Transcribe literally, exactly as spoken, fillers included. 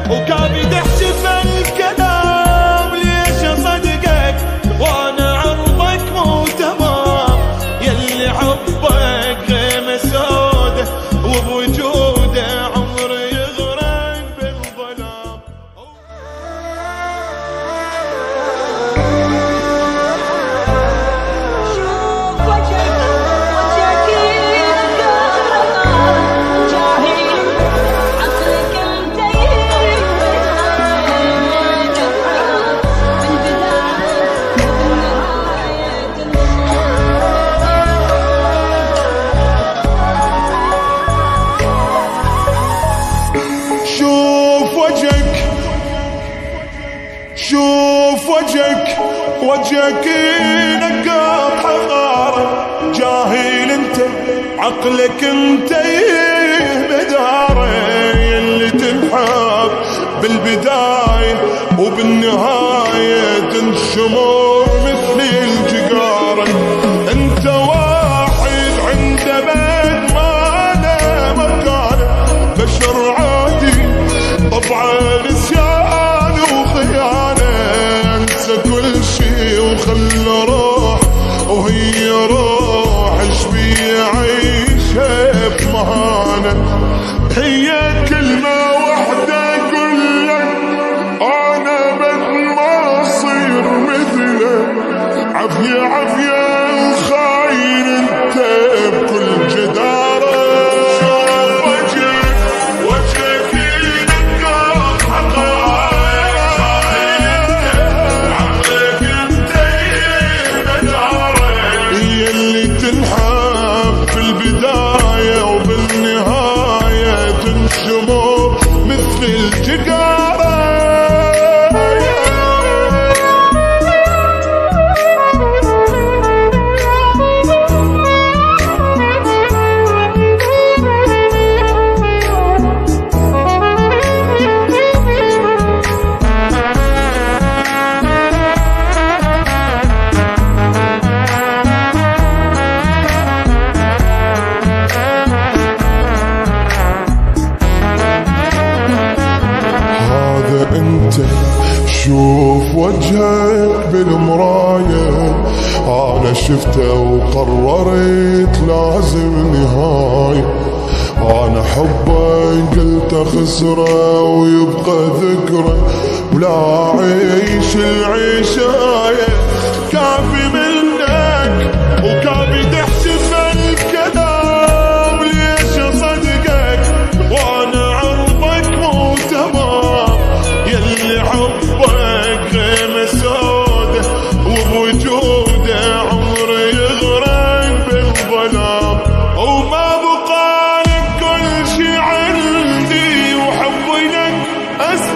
وكابي تحسب الكلام ليش اصدقك وانا عرضك مو تمام، يلي حبك غيمة سودة وبوجوده عمري يغرق بالظلام. شوف وجهك شوف وجهك وجهك نقاط حقارة، جاهل انت عقلك انت بدارة، يلي تنحب بالبداية وبالنهاية تنشمر مثل الجقارة. انت واحد عنده بد ما له مكانه، بشر عادي طبعا نسيان وخيانة، انسى كل شي وخلى روح وهي روح شبي عيشها بمهانة. هي كلمة واحدة قلك انا بد ما اصير مثله، عافية عافية الخاين انت بكل جدارة. تنحب في البداية وبالنهاية تنشمر مثل الجقارة. انت شوف وجهك بالمراية، انا شفته وقررت لازم نهاية، انا حبك قلت خسره ويبقى ذكرى ولا اعيش العيشاية. كافي منك وكافي تحسب الكلام ليش اصدقك وانا عرضك مو تمام، يلي حبك غيمة سودة وبوجوده عمري يغرق بالظلام. وما بقالك كل شي عندي وحبي لك